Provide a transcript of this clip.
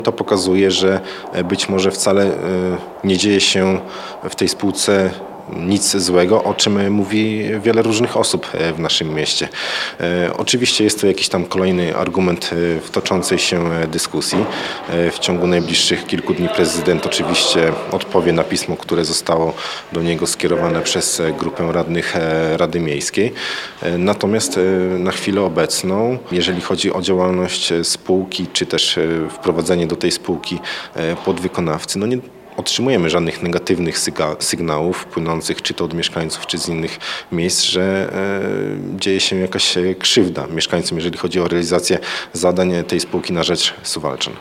To pokazuje, że być może wcale nie dzieje się w tej spółce nic złego, o czym mówi wiele różnych osób w naszym mieście. Oczywiście jest to jakiś tam kolejny argument w toczącej się dyskusji. W ciągu najbliższych kilku dni prezydent oczywiście odpowie na pismo, które zostało do niego skierowane przez grupę radnych Rady Miejskiej. Natomiast na chwilę obecną, jeżeli chodzi o działalność spółki, czy też wprowadzenie do tej spółki podwykonawcy, nie otrzymujemy żadnych negatywnych sygnałów płynących czy to od mieszkańców, czy z innych miejsc, że dzieje się jakaś krzywda mieszkańcom, jeżeli chodzi o realizację zadań tej spółki na rzecz Suwałczan.